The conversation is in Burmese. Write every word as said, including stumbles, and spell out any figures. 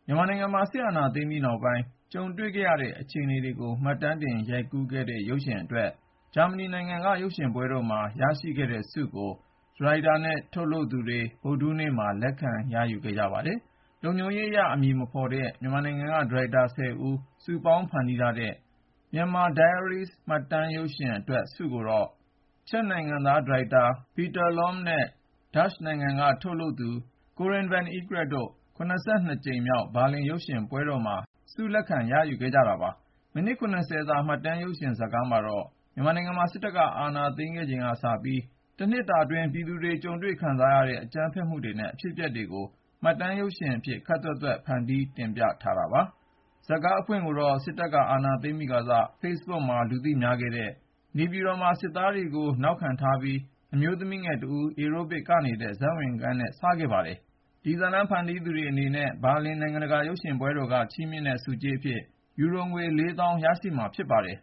မြန်မာနိုင်ငံမှာစစ်အာဏာသိမ်းပြီးနောက်ပိုင်းကြုံတွေ့ခဲ့ရတဲ့အခြေအနေတွေကိုမှတ်တမ်းတင်ရိုက်ကူးခဲ့တဲ့ရုပ်ရှင်အတွက်ဂျာမနီနိုင်ငံကရုပ်ရှင်ပွဲတော်မှာရရှိခဲ့တဲ့ဆုကိုဒါရိုက်တာနဲ့ထုတ်လုပ်သူတွေဗုဒ္ဓဟူးနေ့မှာလက်ခံရယူခဲ့ကြပါတယ်။လုံခြုံရေးအရအမည်မဖေါ်တဲ့မြန်မာနိုင်ငံကဒါရိုက်တာဆယ်ဦးစုပေါင်းဖန်တီးထားတဲ့ Myanmar Diaries မှတ်တမ်းရုပ်ရှင်အတွက်ဆုကိုတော့ ချက်နိုင်ငံသားဒါရိုက်တာ Peter Lorme နဲ့ ဒါ့ချ်နိုင်ငံကထုတ်လုပ်သူ Corinne Van Eekert တို့ ၇၂ ကြိမ်မြောက်ဘာလင်ရုပ်ရှင်ပွဲတော်မှာဆုလက်ခံရယူခဲ့ကြတာပါ။ မိနစ် ၇၀ စာမှတ်တမ်းရုပ်ရှင်ဇာတ်ကားမှာတော့မြန်မာနိုင်ငံမှာစစ်တပ်ကအာဏာသိမ်းခဲ့ချိန်ကစပြီး တနှစ်တာအတွင်းပြည်သူတွေကြုံတွေ့ခံစားရတဲ့အကြမ်းဖက်မှုတွေနဲ့အဖြစ်အပျက်တွေကိုမှတ်တမ်းရုပ်ရှင်အဖြစ်ခပ်သွက်သွက်ဖန်တီးတင်ပြထားတာပါ။ ဇာတ်ကားအဖွင့်ကိုတော့ စစ်တပ်ကအာဏာသိမ်းပြီးကစ Facebook မှာလူသိများခဲ့တဲ့ နေပြည်တော်မှာစစ်သားတွေကိုနောက်ခံထားပြီးအမျိုးသမီးငယ်တဦး အေရိုဘစ်ကနေတဲ့ဇာတ်ဝင်ခန်းနဲ့စခဲ့ပါတယ်။ ဒီဇာတ်လမ်းဖန်တီးသူတွေအနေနဲ့ဘာလင်နိုင်ငံတကာရုပ်ရှင်ပွဲတော်ကချီးမြှင့်တဲ့ဆုကြေးအဖြစ် ယူရိုငွေ လေးသောင်း ရရှိမှာဖြစ်ပါတယ်